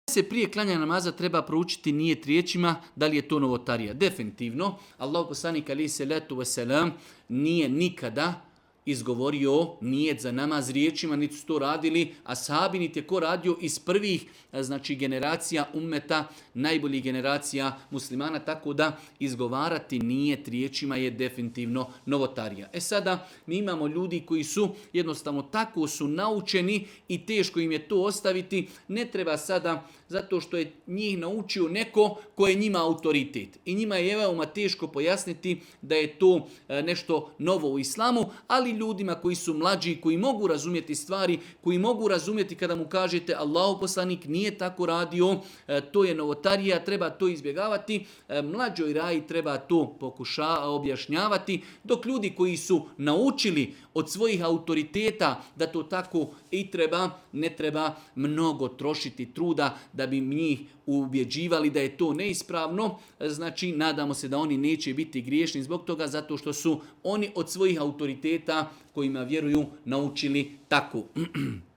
se prije klanja namaza treba proučiti nijet riječima, da li je to novotarija. Definitivno, Allahu poslanik alejhi selatu vesselam nije nikada izgovorio nijet za namaz riječima, niti su to radili ashabi, niti je ko radio iz prvih generacija ummeta, najboljih generacija muslimana, tako da izgovarati nijet riječima je definitivno novotarija. Sada mi imamo ljudi koji su jednostavno tako su naučeni i teško im je to ostaviti. Ne treba sada, zato što je njih naučio neko ko je njima autoritet. I njima je veoma teško pojasniti da je to nešto novo u islamu, ali ljudima koji su mlađi, koji mogu razumjeti stvari, koji mogu razumjeti kada mu kažete Allahu poslanik nije tako radio, to je novotarija, treba to izbjegavati. Mlađoj raji treba to objašnjavati, dok ljudi koji su naučili od svojih autoriteta da to tako i treba, ne treba mnogo trošiti truda da bi njih ubjeđivali da je to neispravno. Znači, nadamo se da oni neće biti griješni zbog toga, zato što su oni od svojih autoriteta kojima vjeruju naučili tako.